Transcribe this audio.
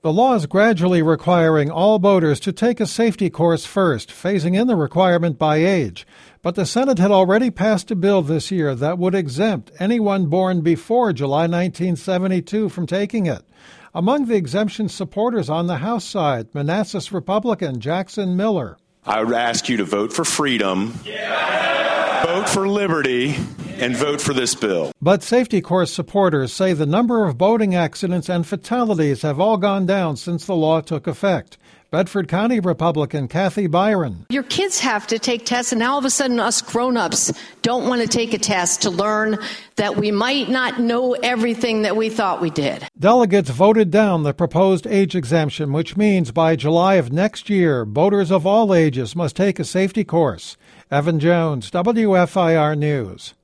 The law is gradually requiring all boaters to take a safety course first, phasing in the requirement by age. But the Senate had already passed a bill this year that would exempt anyone born before July 1972 from taking it. Among the exemption supporters on the House side, Manassas Republican Jackson Miller. I would ask you to vote for freedom, vote for liberty, and vote for this bill. But safety course supporters say the number of boating accidents and fatalities have all gone down since the law took effect. Bedford County Republican Kathy Byron. Your kids have to take tests, and now all of a sudden us grown-ups don't want to take a test to learn that we might not know everything that we thought we did. Delegates voted down the proposed age exemption, which means by July of next year, boaters of all ages must take a safety course. Evan Jones, WFIR News.